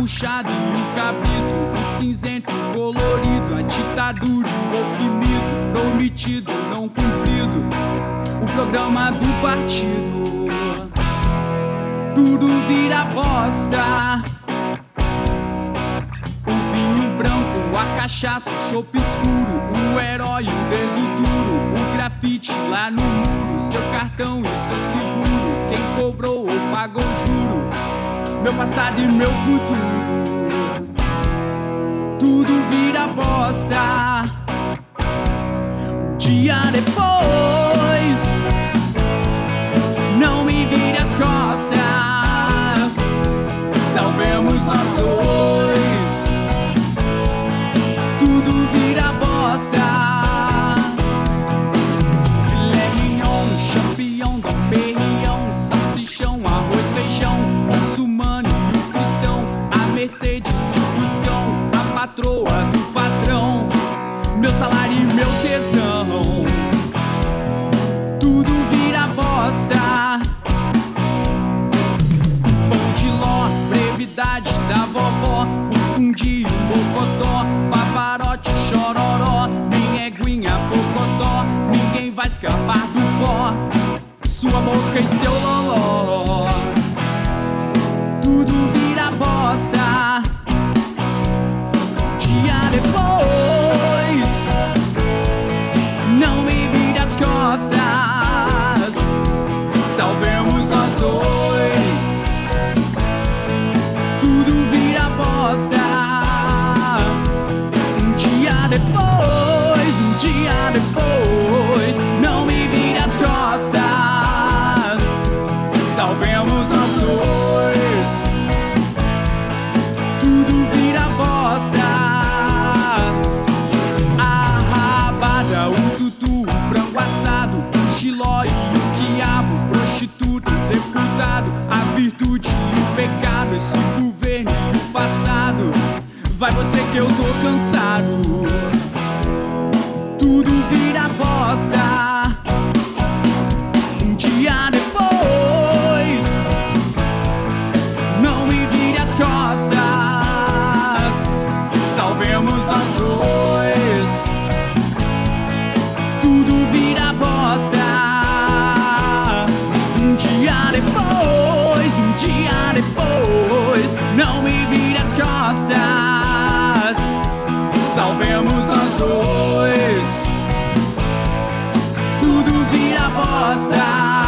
puxado e o cabrito, o cinzento e o colorido, a ditadura e o oprimido, prometido, não cumprido, o programa do partido. Tudo vira bosta. O vinho branco, a cachaça, o chopp escuro, o herói, o dedo duro, o grafite lá no muro, seu cartão e seu seguro, quem cobrou ou pagou juro, meu passado e meu futuro. Tudo vira bosta. Um dia depois, não me vire as costas, salvemos nós dois. Tudo vira bosta. Filé mignon, champignon, Dom Perignon, salsichão, arroz, feijão, muçulmano e o cristão, a Mercedes e o Fuscão, a patroa do patrão, meu salário e meu tesão. Tudo vira bosta. Pão de ló, brevidade da vovó, o fundi, o mocotó, paparote, chororó, nem éguinha, pocotó, ninguém vai escapar do pó, sua boca e seu loló. Tudo vira bosta. Dia depois, não me vire as costas, salvemos nós dois. Tudo vira bosta. Um dia depois, não me vire as costas, salvemos nós dois. Tudo vira bosta. A rabada, o tutu, o frango assado, o giló e o quiabo, prostituta, o deputado, a virtude e o pecado, esse governo e o passado, vai você que eu tô cansado. Tudo vira bosta. Um dia depois, não me vire as costas, salvemos nós dois. Tudo vira bosta. Um dia depois, não me vire as costas, salvemos nós dois. Tudo vira bosta.